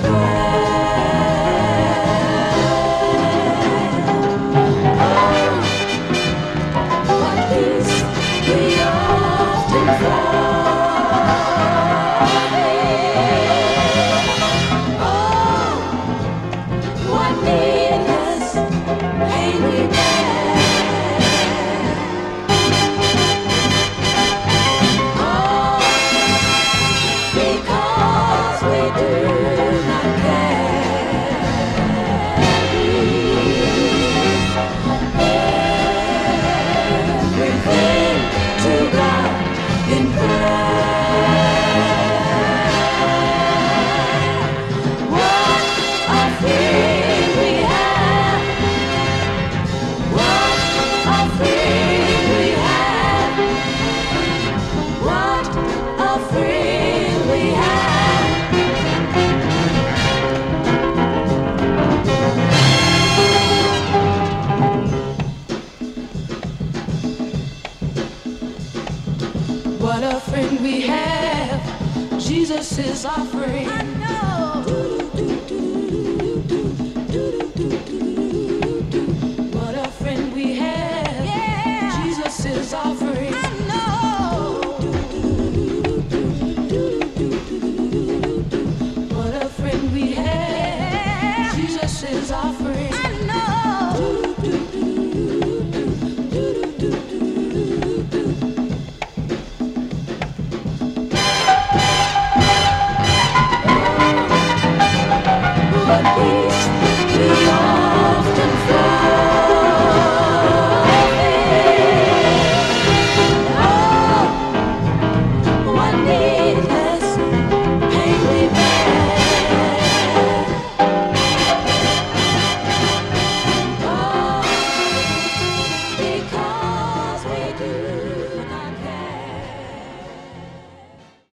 What a friend we have. Jesus is our friend. I know. What a friend we have. Yeah. Jesus is our friend. I know. What a friend we have. Jesus is our friend. I know. But